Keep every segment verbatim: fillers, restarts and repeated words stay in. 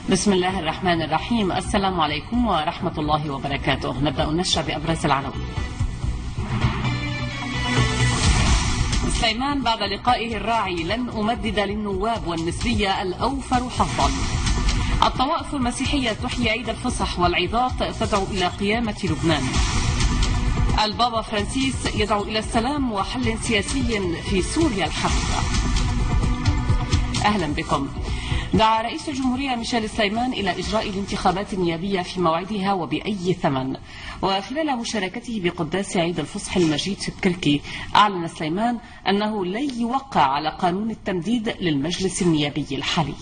بسم الله الرحمن الرحيم. السلام عليكم ورحمة الله وبركاته. نبدأ النشرة بأبرز العناوين. سليمان بعد لقائه الراعي: لن أمدد للنواب والنسبية الأوفر حظا. الطوائف المسيحية تحيي عيد الفصح والعظات تدعو إلى قيامة لبنان. البابا فرانسيس يدعو إلى السلام وحل سياسي في سوريا الحبيبة. أهلا بكم. دعا رئيس الجمهورية ميشيل سليمان إلى إجراء الانتخابات النيابية في موعدها وبأي ثمن. وخلال مشاركته بقداس عيد الفصح المجيد في بكركي، أعلن سليمان أنه لن يوقع على قانون التمديد للمجلس النيابي الحالي.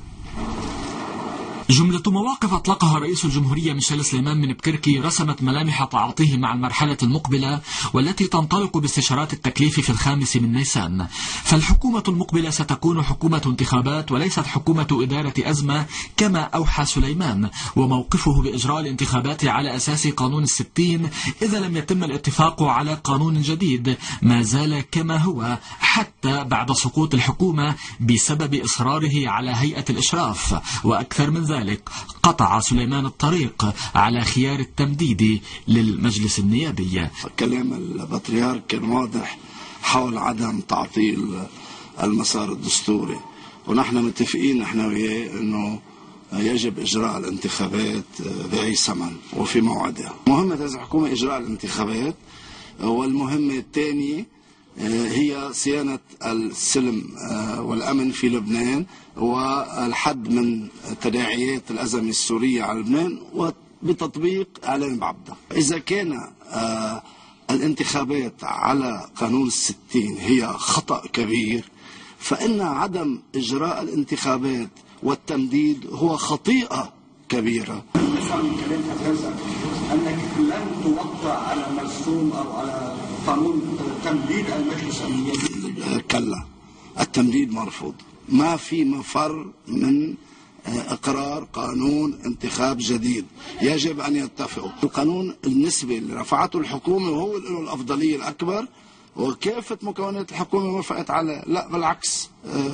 جملة مواقف أطلقها رئيس الجمهورية ميشيل سليمان من بكركي رسمت ملامح تعاطيه مع المرحلة المقبلة والتي تنطلق باستشارات التكليف في الخامس من نيسان. فالحكومة المقبلة ستكون حكومة انتخابات وليست حكومة إدارة أزمة كما أوحى سليمان، وموقفه بإجراء الانتخابات على أساس قانون الستين إذا لم يتم الاتفاق على قانون جديد ما زال كما هو حتى بعد سقوط الحكومة بسبب إصراره على هيئة الإشراف. وأكثر من ذلك قطع سليمان الطريق على خيار التمديد للمجلس النيابي. كلام البطريرك كان واضح حول عدم تعطيل المسار الدستوري، ونحن متفقين نحن وياه انه يجب اجراء الانتخابات باي ثمن وفي موعدها. مهمة هذه الحكومة اجراء الانتخابات، والمهمة الثانية هي صيانة السلم والأمن في لبنان والحد من تداعيات الأزمة السورية على لبنان وبتطبيق إعلان بعبدة. إذا كان الانتخابات على قانون الستين هي خطأ كبير، فإن عدم إجراء الانتخابات والتمديد هو خطيئة كبيرة. نسمع من كلام حضرتك أنك لن توقع على مرسوم أو على قانون تمديد المجلس النيابي. كلا، التمديد مرفوض. ما في مفر من إقرار قانون انتخاب جديد، يجب أن يتفقوا. القانون النسبي اللي رفعته الحكومة وهو له الأفضلية الأكبر، وكافة مكونات الحكومة وافقت عليه. لا بالعكس،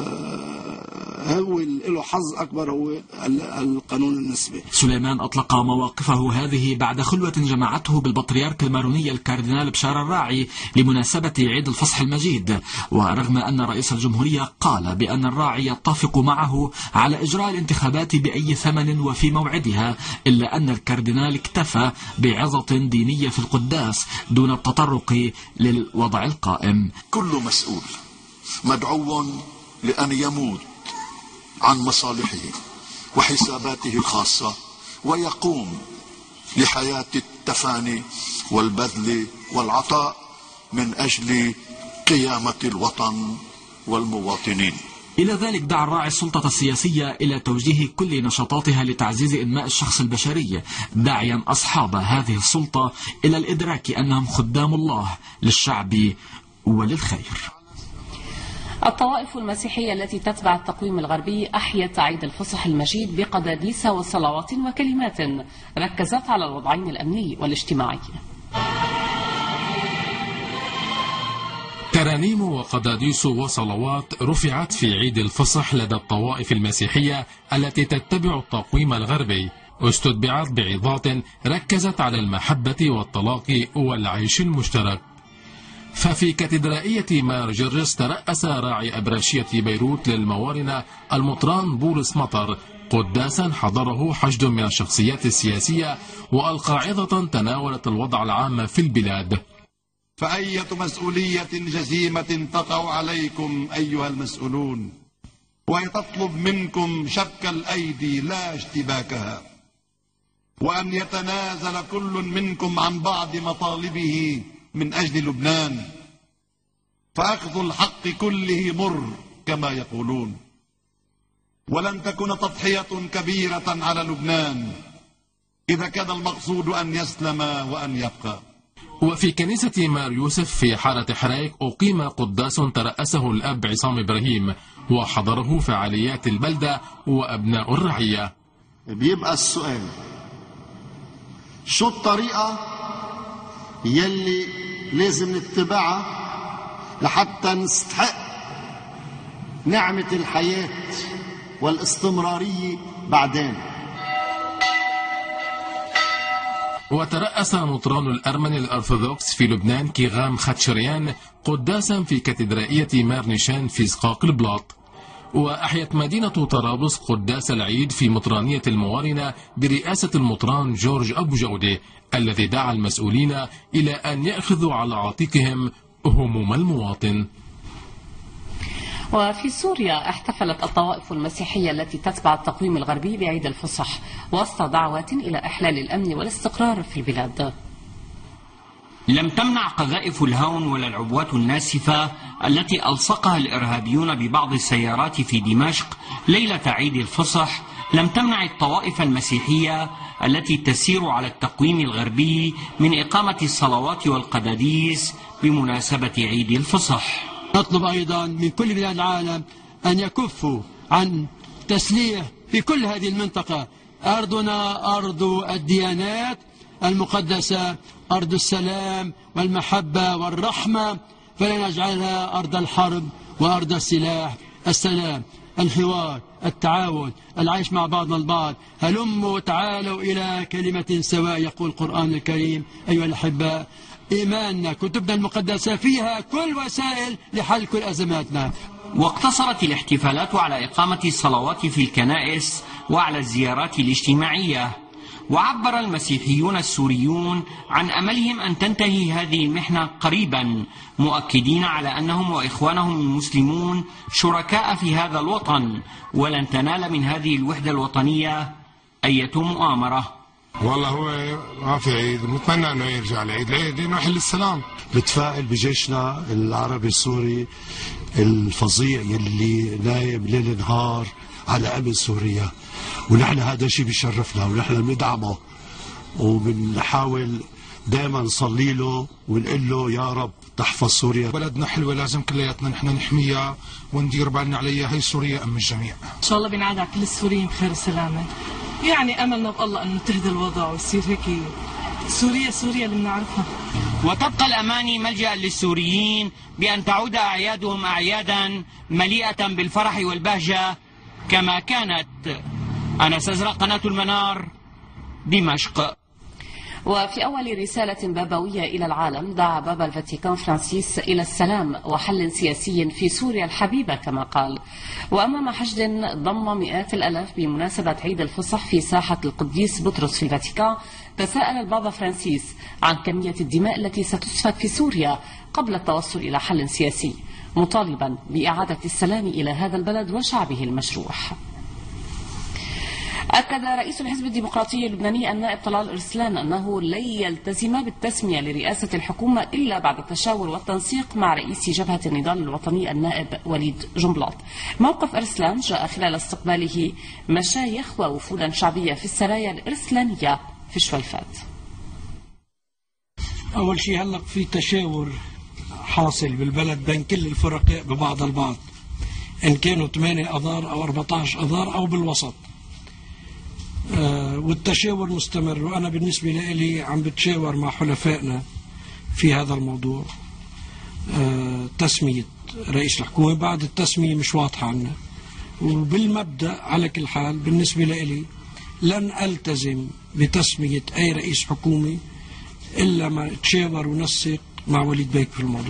هو له حظ أكبر هو القانون النسبي. سليمان أطلق مواقفه هذه بعد خلوة جمعته بالبطريرك الماروني الكاردينال بشار الراعي لمناسبة عيد الفصح المجيد. ورغم أن رئيس الجمهورية قال بأن الراعي يتفق معه على إجراء الانتخابات بأي ثمن وفي موعدها، إلا أن الكاردينال اكتفى بعظة دينية في القداس دون التطرق للوضع القائم. كل مسؤول مدعو لأن يموت عن مصالحه وحساباته الخاصة ويقوم لحياة التفاني والبذل والعطاء من أجل قيامة الوطن والمواطنين. إلى ذلك دعا الراعي السلطة السياسية إلى توجيه كل نشاطاتها لتعزيز إنماء الشخص البشري، داعيا أصحاب هذه السلطة إلى الإدراك أنهم خدام الله للشعب وللخير. الطوائف المسيحية التي تتبع التقويم الغربي أحيت عيد الفصح المجيد بقداديس وصلوات وكلمات ركزت على الوضعين الأمني والاجتماعي. ترانيم وقداديس وصلوات رفعت في عيد الفصح لدى الطوائف المسيحية التي تتبع التقويم الغربي، واستتبعت بعظات ركزت على المحبة والطلاق والعيش المشترك. ففي كاتدرائية مار جرجس ترأس راعي أبراشية بيروت للموارنة المطران بولس مطر قداسا حضره حشد من الشخصيات السياسية وألقى عظة تناولت الوضع العام في البلاد. فأية مسؤولية جسيمة تقع عليكم أيها المسؤولون، وتطلب منكم شك الأيدي لا اشتباكها، وأن يتنازل كل منكم عن بعض مطالبه من أجل لبنان، فأخذ الحق كله مر كما يقولون، ولن تكون تضحية كبيرة على لبنان إذا كان المقصود أن يسلم وأن يبقى. وفي كنيسة مار يوسف في حارة حرايك أقيم قداس ترأسه الأب عصام إبراهيم، وحضره فعاليات البلدة وأبناء الرعية. بيبقى السؤال، شو الطريقة يلي لازم نتبعها لحتى نستحق نعمة الحياة والاستمرارية بعدين. وترأس المطران الأرمني الأرثوذكس في لبنان كيغام خاتشريان قداسا في كاتدرائية مارنشان في زقاق البلاط. وأحيت مدينة طرابلس قداس العيد في مطرانية الموارنة برئاسة المطران جورج أبو جودة، الذي دعا المسؤولين إلى أن يأخذوا على عاتقهم هموم المواطن. وفي سوريا احتفلت الطوائف المسيحية التي تتبع التقويم الغربي بعيد الفصح وسط دعوات إلى إحلال الأمن والاستقرار في البلاد. لم تمنع قذائف الهون ولا العبوات الناسفة التي ألصقها الإرهابيون ببعض السيارات في دمشق ليلة عيد الفصح، لم تمنع الطوائف المسيحية التي تسير على التقويم الغربي من إقامة الصلوات والقداديس بمناسبة عيد الفصح. نطلب أيضا من كل بلاد العالم أن يكفوا عن تسليح في كل هذه المنطقة. أرضنا أرض الديانات المقدسة، أرض السلام والمحبة والرحمة، فلا نجعلها أرض الحرب وأرض السلاح. السلام، الحوار، التعاون، العيش مع بعضنا البعض. هلموا تعالوا إلى كلمة سواء، يقول القرآن الكريم. أيها الأحباء، إيماننا كتبنا المقدسة فيها كل وسائل لحل كل أزماتنا. واقتصرت الاحتفالات على إقامة الصلوات في الكنائس وعلى الزيارات الاجتماعية. وعبر المسيحيون السوريون عن أملهم أن تنتهي هذه المحنة قريبا، مؤكدين على أنهم وإخوانهم المسلمون شركاء في هذا الوطن، ولن تنال من هذه الوحدة الوطنية أي مؤامرة. والله هو ما في عيد، نتمنى أنه يرجع العيد، العيد نحل السلام. بتفائل بجيشنا العربي السوري الفظيع يلي نايم ليل نهار على أمن سوريا، ونحن هذا الشيء بيشرفنا ونحن بندعمه وبنحاول دائما نصلي له ونقول له يا رب تحفظ سوريا. بلدنا حلوة، لازم كلياتنا نحن نحميها وندير بالنا عليها. هي سوريا أم الجميع. إن شاء الله بنعاد على كل السوريين بخير وسلامة. يعني أملنا بالله أنه تهدى الوضع ويصير هيك سوريا سوريا اللي بنعرفها. وتبقى الأماني ملجأ للسوريين بأن تعود أعيادهم أعيادا مليئة بالفرح والبهجة كما كانت. أنس أزرق، قناة المنار، دمشق. وفي أول رسالة بابوية إلى العالم دعا بابا الفاتيكان فرانسيس إلى السلام وحل سياسي في سوريا الحبيبة كما قال. وأمام حشد ضم مئات الألاف بمناسبة عيد الفصح في ساحة القديس بطرس في الفاتيكان، تساءل البابا فرانسيس عن كمية الدماء التي ستسفك في سوريا قبل التوصل إلى حل سياسي، مطالبا بإعادة السلام إلى هذا البلد وشعبه المجروح. أكد رئيس الحزب الديمقراطي اللبناني النائب طلال إرسلان أنه لن يلتزم بالتسمية لرئاسة الحكومة إلا بعد التشاور والتنسيق مع رئيس جبهة النضال الوطني النائب وليد جنبلاط. موقف إرسلان جاء خلال استقباله مشايخ ووفودا شعبية في السرايا الإرسلانية في شويفات. أول شيء هلق في تشاور حاصل بالبلد بين كل الفرقاء ببعض البعض، إن كانوا ثمانية أذار أو أربعة عشر أذار أو بالوسط. آه والتشاور مستمر، وأنا بالنسبة لي عم بتشاور مع حلفائنا في هذا الموضوع. آه تسمية رئيس الحكومة، بعد التسمية مش واضحة عنا، وبالمبدأ على كل حال بالنسبة لي لن ألتزم بتسمية أي رئيس حكومة إلا ما تشاور ونسق مع وليد بيك في الموضوع.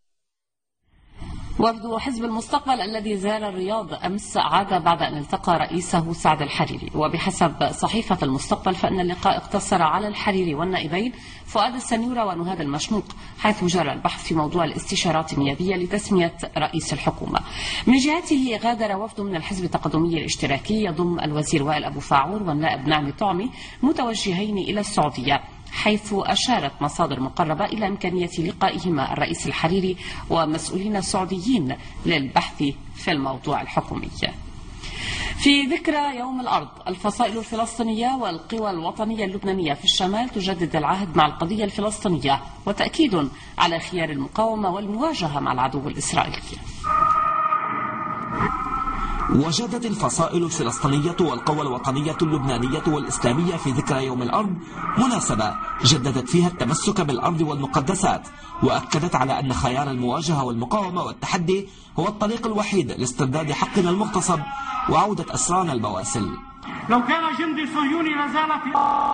وفد حزب المستقبل الذي زار الرياض أمس عاد بعد أن التقى رئيسه سعد الحريري، وبحسب صحيفة المستقبل فإن اللقاء اقتصر على الحريري والنائبين فؤاد السنيورة ونهاد المشنوق، حيث جرى البحث في موضوع الاستشارات النيابية لتسمية رئيس الحكومة. من جهته غادر وفد من الحزب التقدمي الاشتراكي يضم الوزير وائل أبو فاعور والنائب نعمي طعمي متوجهين إلى السعودية، حيث أشارت مصادر مقربة إلى إمكانية لقائهما الرئيس الحريري ومسؤولين سعوديين للبحث في الموضوع الحكومي. في ذكرى يوم الأرض، الفصائل الفلسطينية والقوى الوطنية اللبنانية في الشمال تجدد العهد مع القضية الفلسطينية، وتأكيد على خيار المقاومة والمواجهة مع العدو الإسرائيلي. وجدت الفصائل الفلسطينية والقوى الوطنية اللبنانية والإسلامية في ذكرى يوم الأرض مناسبة جددت فيها التمسك بالأرض والمقدسات، وأكدت على أن خيار المواجهة والمقاومة والتحدي هو الطريق الوحيد لاسترداد حقنا المغتصب وعودة أسرانا البواسل. لو كان جندي صهيوني لازال في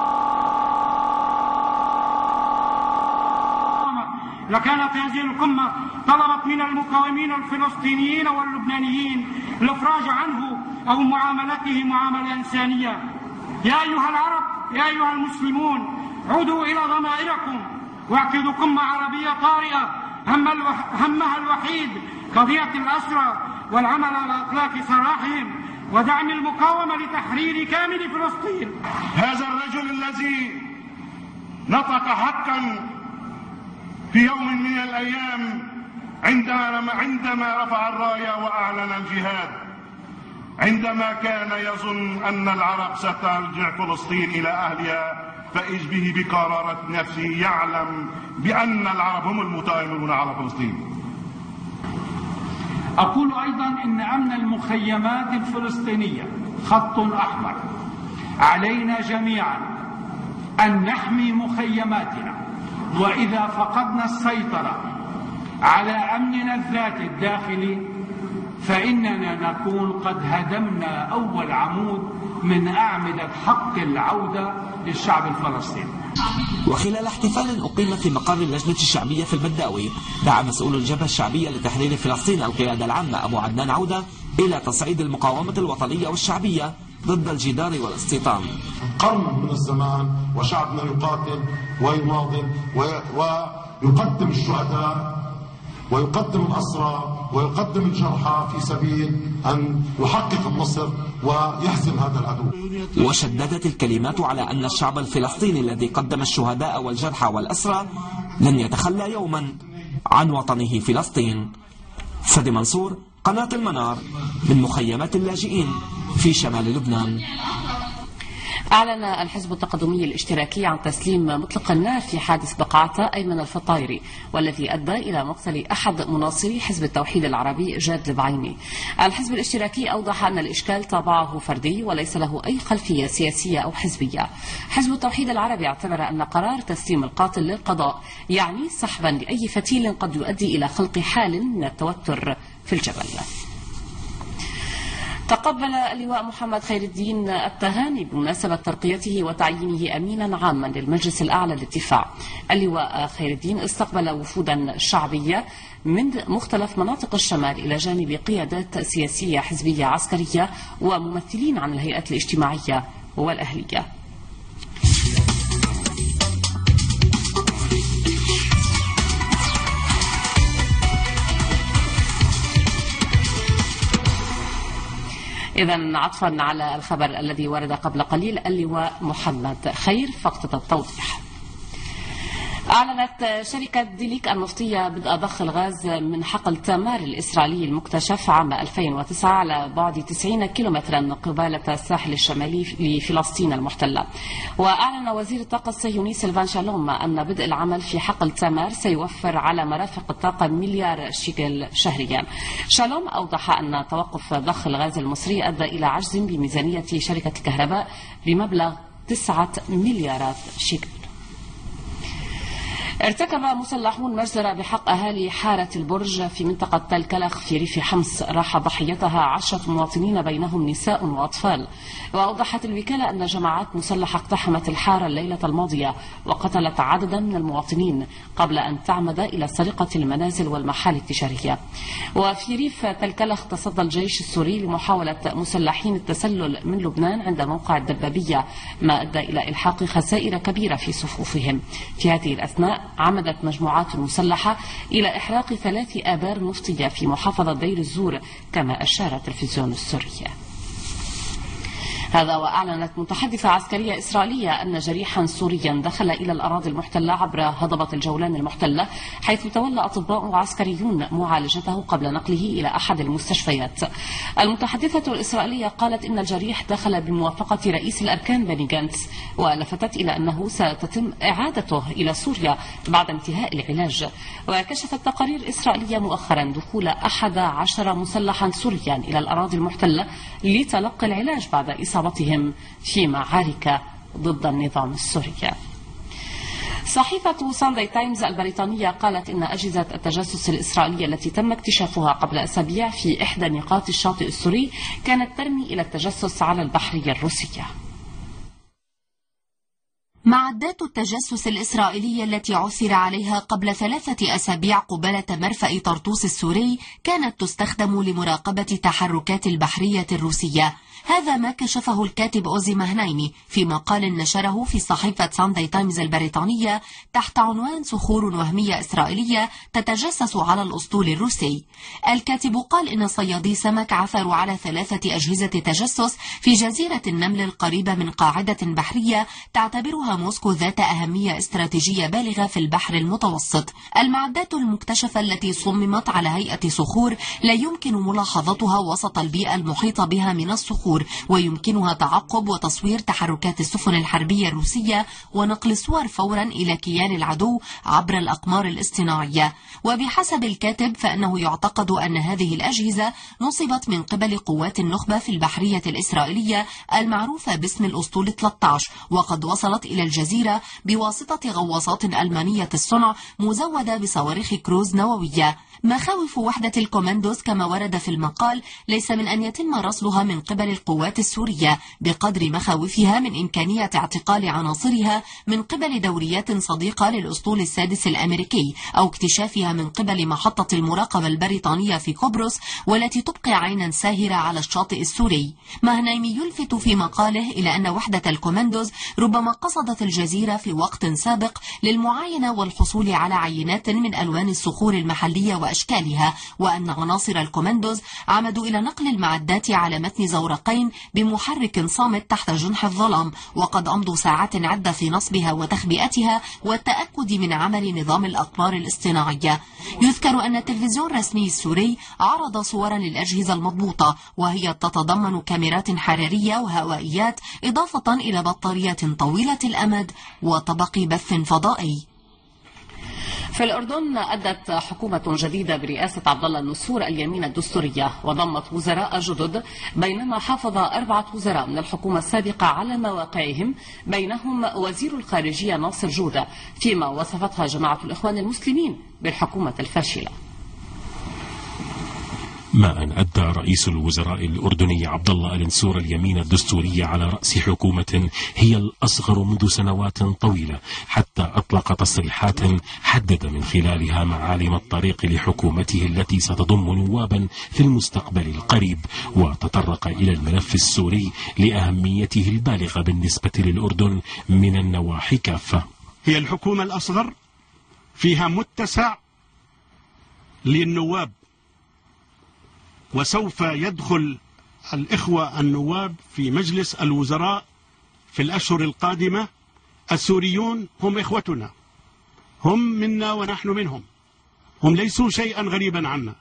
لكانت هذه القمة طلبت من المقاومين الفلسطينيين واللبنانيين الافراج عنه او معاملته معاملة انسانية. يا ايها العرب، يا ايها المسلمون، عودوا الى ضمائركم واعقدوا قمة عربية طارئة هم الوح... همها الوحيد قضية الأسرى والعمل على اطلاق سراحهم ودعم المقاومة لتحرير كامل فلسطين. هذا الرجل الذي نطق حقا في يوم من الأيام عندما عندما رفع الراية وأعلن الجهاد، عندما كان يظن أن العرب سترجع فلسطين إلى أهلها، فإذ به بقرارة نفسه يعلم بأن العرب هم المتآمرون على فلسطين. أقول أيضا إن أمن المخيمات الفلسطينية خط أحمر. علينا جميعا أن نحمي مخيماتنا، وإذا فقدنا السيطرة على أمننا الذاتي الداخلي فإننا نكون قد هدمنا أول عمود من أعمدة حق العودة للشعب الفلسطيني. وخلال احتفال أقيم في مقر اللجنة الشعبية في البداوي، دعا مسؤول الجبهة الشعبية لتحرير فلسطين القيادة العامة أبو عدنان عودة إلى تصعيد المقاومة الوطنية والشعبية ضد الجدار والاستيطان. قرن من الزمان وشعبنا يقاتل ويناضل ويقدم الشهداء ويقدم الأسرى ويقدم الجرحى في سبيل أن يحقق النصر ويهزم هذا العدو. وشددت الكلمات على أن الشعب الفلسطيني الذي قدم الشهداء والجرحى والأسرى لن يتخلى يوما عن وطنه فلسطين. فادي منصور، قناة المنار، من مخيمات اللاجئين في شمال لبنان. أعلن الحزب التقدمي الاشتراكي عن تسليم مطلق النار في حادث بقعة أيمن الفطايري، والذي أدى إلى مقتل أحد مناصري حزب التوحيد العربي جاد البعيني. الحزب الاشتراكي أوضح أن الإشكال طابعه فردي وليس له أي خلفية سياسية أو حزبية. حزب التوحيد العربي اعتبر أن قرار تسليم القاتل للقضاء يعني سحبا لأي فتيل قد يؤدي إلى خلق حال من التوتر في الجبل. تقبل اللواء محمد خير الدين التهاني بمناسبة ترقيته وتعيينه أمينا عاما للمجلس الأعلى للدفاع. اللواء خير الدين استقبل وفودا شعبية من مختلف مناطق الشمال إلى جانب قيادات سياسية حزبية عسكرية وممثلين عن الهيئات الاجتماعية والأهلية. إذا عطفا على الخبر الذي ورد قبل قليل، اللواء محمد خير فقط التوضيح. أعلنت شركة ديليك النفطية بدء ضخ الغاز من حقل تامار الإسرائيلي المكتشف عام ألفين وتسعة على بعد تسعين كيلومترا قبالة الساحل الشمالي لفلسطين المحتلة. وأعلن وزير الطاقة الصهيوني سيلفان شالوم أن بدء العمل في حقل تامار سيوفر على مرافق الطاقة مليار شيكل شهريا. شالوم أوضح أن توقف ضخ الغاز المصري أدى إلى عجز بميزانية شركة الكهرباء بمبلغ تسعة مليارات شيكل. ارتكب مسلحون مجزرة بحق أهالي حارة البرج في منطقة تل كلخ في ريف حمص، راح ضحيتها عشرة مواطنين بينهم نساء وأطفال. وأوضحت الوكالة أن جماعات مسلحة اقتحمت الحارة الليلة الماضية وقتلت عددا من المواطنين قبل أن تعمد إلى سرقة المنازل والمحال التجارية. وفي ريف تل كلخ تصدى الجيش السوري لمحاولة مسلحين التسلل من لبنان عند موقع الدبابية، ما أدى إلى إلحاق خسائر كبيرة في صفوفهم. في هذه الأثناء عمدت مجموعات مسلحة إلى إحراق ثلاث آبار نفطية في محافظة دير الزور، كما أشار التلفزيون السوري. هذا وأعلنت متحدثة عسكرية إسرائيلية أن جريحا سوريا دخل إلى الأراضي المحتلة عبر هضبة الجولان المحتلة، حيث تولى أطباء عسكريون معالجته قبل نقله إلى أحد المستشفيات. المتحدثة الإسرائيلية قالت إن الجريح دخل بموافقة رئيس الأركان بني جانتس، ولفتت إلى أنه ستتم إعادته إلى سوريا بعد انتهاء العلاج. وكشفت تقارير إسرائيلية مؤخرا دخول أحد عشر مسلحا سوريا إلى الأراضي المحتلة لتلقي العلاج بعد إصابة في معارك ضد النظام السوري. صحيفة سانداي تايمز البريطانية قالت إن أجهزة التجسس الإسرائيلية التي تم اكتشافها قبل أسابيع في إحدى نقاط الشاطئ السوري كانت ترمي إلى التجسس على البحرية الروسية. معدات التجسس الإسرائيلية التي عثر عليها قبل ثلاثة أسابيع قبالة مرفأ طرطوس السوري كانت تستخدم لمراقبة تحركات البحرية الروسية. هذا ما كشفه الكاتب أوزي مهنايمي في مقال نشره في صحيفة سانداي تايمز البريطانية تحت عنوان صخور وهمية إسرائيلية تتجسس على الأسطول الروسي. الكاتب قال إن صيادي سمك عثروا على ثلاثة أجهزة تجسس في جزيرة النمل القريبة من قاعدة بحرية تعتبرها موسكو ذات أهمية استراتيجية بالغة في البحر المتوسط. المعدات المكتشفة التي صممت على هيئة صخور لا يمكن ملاحظتها وسط البيئة المحيطة بها من الصخور، ويمكنها تعقب وتصوير تحركات السفن الحربية الروسية ونقل الصور فورا إلى كيان العدو عبر الأقمار الاصطناعية. وبحسب الكاتب فإنه يعتقد أن هذه الأجهزة نصبت من قبل قوات النخبة في البحرية الإسرائيلية المعروفة باسم الأسطول ثلاثة عشر، وقد وصلت إلى الجزيرة بواسطة غواصات ألمانية الصنع مزودة بصواريخ كروز نووية. مخاوف وحدة الكوماندوز كما ورد في المقال ليس من أن يتم رصلها من قبل القوات السورية بقدر مخاوفها من إمكانية اعتقال عناصرها من قبل دوريات صديقة للأسطول السادس الأمريكي أو اكتشافها من قبل محطة المراقبة البريطانية في قبرص والتي تبقي عينا ساهرة على الشاطئ السوري. مهنايمي يلفت في مقاله إلى أن وحدة الكوماندوز ربما قصدت الجزيرة في وقت سابق للمعاينة والحصول على عينات من ألوان الصخور المحلية وأشكالها، وأن عناصر الكوماندوز عمدوا إلى نقل المعدات على متن زورقين بمحرك صامت تحت جنح الظلام، وقد أمضوا ساعات عدة في نصبها وتخبئتها والتأكد من عمل نظام الأقمار الاصطناعية. يذكر أن التلفزيون الرسمي السوري عرض صورا للأجهزة المضبوطة وهي تتضمن كاميرات حرارية وهوائيات إضافة إلى بطاريات طويلة الأمد وطبق بث فضائي. في الأردن أدت حكومة جديدة برئاسة عبد الله النسور اليمين الدستورية وضمت وزراء جدد، بينما حافظ أربعة وزراء من الحكومة السابقة على مواقعهم، بينهم وزير الخارجية ناصر جودة، فيما وصفتها جماعة الإخوان المسلمين بالحكومة الفاشلة. ما أن أدى رئيس الوزراء الأردني عبد الله النسور اليمين الدستورية على رأس حكومة هي الأصغر منذ سنوات طويلة، حتى أطلق تصريحات حدد من خلالها معالم الطريق لحكومته التي ستضم نوابا في المستقبل القريب، وتطرق إلى الملف السوري لأهميته البالغة بالنسبة للأردن من النواحي كافة. هي الحكومة الأصغر، فيها متسع للنواب، وسوف يدخل الإخوة النواب في مجلس الوزراء في الأشهر القادمة. السوريون هم إخوتنا، هم منا ونحن منهم، هم ليسوا شيئا غريبا عنا،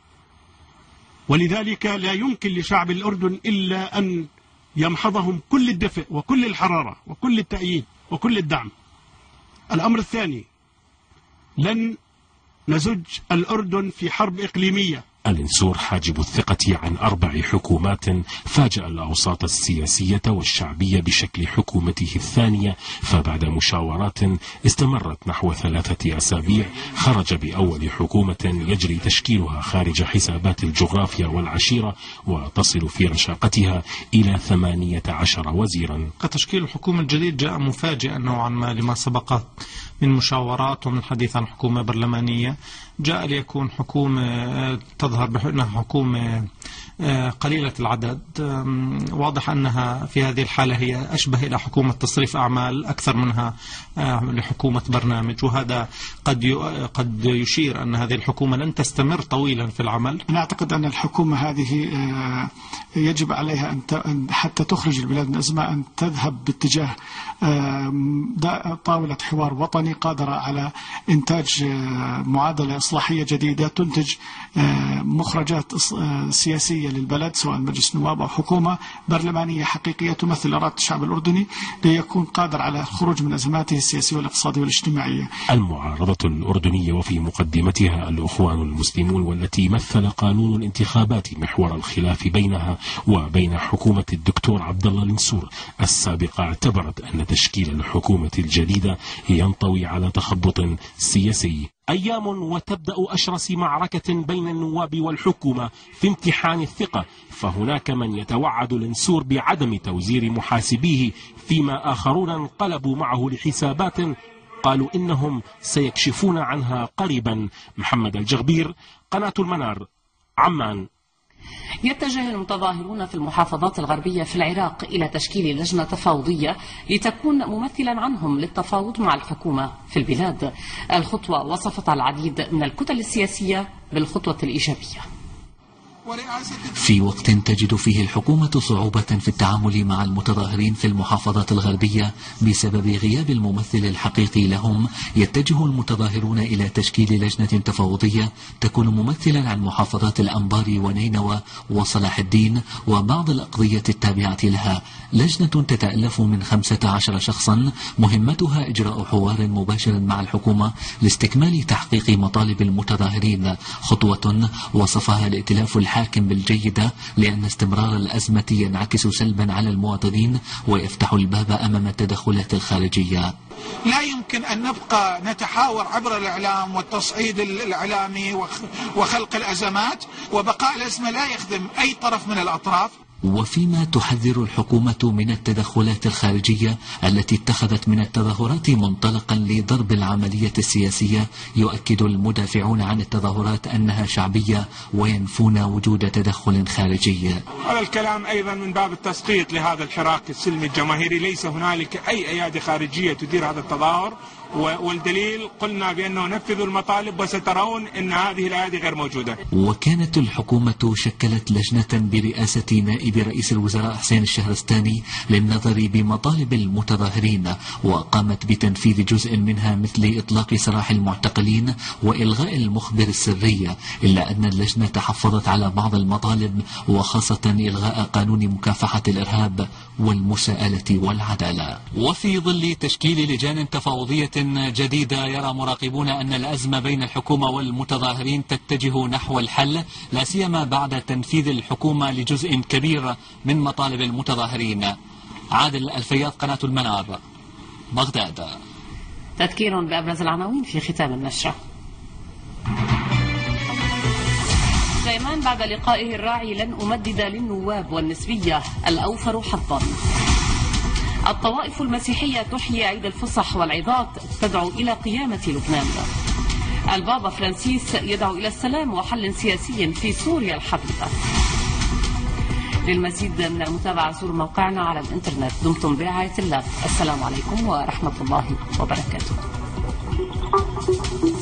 ولذلك لا يمكن لشعب الأردن إلا أن يمحضهم كل الدفء وكل الحرارة وكل التأييد وكل الدعم. الأمر الثاني، لن نزج الأردن في حرب إقليمية. النسور حاجب الثقة عن أربع حكومات فاجأ الأوساط السياسية والشعبية بشكل حكومته الثانية، فبعد مشاورات استمرت نحو ثلاثة أسابيع خرج بأول حكومة يجري تشكيلها خارج حسابات الجغرافيا والعشيرة، وتصل في رشاقتها إلى ثمانية عشر وزيرا. كتشكيل الحكومة الجديد جاء مفاجئا نوعا ما لما سبق من مشاورات ومن حديث عن حكومة برلمانية. جاء ليكون حكومة تظهر بأنها حكومة قليلة العدد، واضح أنها في هذه الحالة هي أشبه إلى حكومة تصريف أعمال أكثر منها لحكومة برنامج، وهذا قد قد يشير أن هذه الحكومة لن تستمر طويلا في العمل. أنا أعتقد أن الحكومة هذه يجب عليها أن حتى تخرج البلاد من الأزمة أن تذهب باتجاه طاولة حوار وطني قادرة على إنتاج معادلة إصلاحية جديدة تنتج مخرجات سياسية السياسية للبلد سواء مجلس نواب أو حكومة برلمانية حقيقية تمثل إرادة الشعب الأردني ليكون قادر على الخروج من أزماته السياسية والاقتصادية والاجتماعية. المعارضة الأردنية وفي مقدمتها الأخوان المسلمون والتي مثل قانون الانتخابات محور الخلاف بينها وبين حكومة الدكتور عبد الله النصور السابقة اعتبرت أن تشكيل الحكومة الجديدة ينطوي على تخبط سياسي. أيام وتبدأ أشرس معركة بين النواب والحكومة في امتحان الثقة، فهناك من يتوعد النصور بعدم توزير محاسبيه، فيما آخرون انقلبوا معه لحسابات قالوا إنهم سيكشفون عنها قريبا. محمد الجغبير، قناة المنار، عمان. يتجه المتظاهرون في المحافظات الغربية في العراق إلى تشكيل لجنة تفاوضية لتكون ممثلا عنهم للتفاوض مع الحكومة في البلاد. الخطوة وصفتها العديد من الكتل السياسية بالخطوة الإيجابية. في وقت تجد فيه الحكومة صعوبة في التعامل مع المتظاهرين في المحافظات الغربية بسبب غياب الممثل الحقيقي لهم، يتجه المتظاهرون إلى تشكيل لجنة تفاوضية تكون ممثلا عن محافظات الأنبار ونينوى وصلاح الدين وبعض الأقضية التابعة لها. لجنة تتألف من خمسة عشر شخصا مهمتها إجراء حوار مباشر مع الحكومة لاستكمال تحقيق مطالب المتظاهرين، خطوة وصفها الائتلاف الحاكم بالجيدة لأن استمرار الأزمة ينعكس سلبا على المواطنين ويفتح الباب أمام التدخلات الخارجية. لا يمكن أن نبقى نتحاور عبر الإعلام والتصعيد الإعلامي وخلق الأزمات، وبقاء الأزمة لا يخدم أي طرف من الأطراف. وفيما تحذر الحكومة من التدخلات الخارجية التي اتخذت من التظاهرات منطلقا لضرب العملية السياسية، يؤكد المدافعون عن التظاهرات أنها شعبية وينفون وجود تدخل خارجي. هذا الكلام أيضا من باب التسقيط لهذا الحراك السلمي الجماهيري، ليس هنالك أي أيادي خارجية تدير هذا التظاهر، والدليل قلنا بأنه نفذوا المطالب وسترون أن هذه الأيادي غير موجودة. وكانت الحكومة شكلت لجنة برئاسة نائب رئيس الوزراء حسين الشهرستاني للنظر بمطالب المتظاهرين، وقامت بتنفيذ جزء منها مثل إطلاق سراح المعتقلين وإلغاء المخبر السري، إلا أن اللجنة حافظت على بعض المطالب وخاصة إلغاء قانون مكافحة الإرهاب والمساءلة والعدالة. وفي ظل تشكيل لجان تفاوضية جديدة، يرى مراقبون أن الأزمة بين الحكومة والمتظاهرين تتجه نحو الحل، لا سيما بعد تنفيذ الحكومة لجزء كبير من مطالب المتظاهرين. عادل الفياض، قناة المنار، بغداد. تذكير بأبرز العناوين في ختام النشرة. سليمان بعد لقائه الراعي: لن أمدد للنواب والنسبية الأوفر حظا. الطوائف المسيحية تحيي عيد الفصح والعظات، تدعو إلى قيامة لبنان. البابا فرانسيس يدعو إلى السلام وحل سياسي في سوريا الحبيبة. للمزيد من المتابعة زوروا موقعنا على الإنترنت. دمتم برعاية الله. السلام عليكم ورحمة الله وبركاته.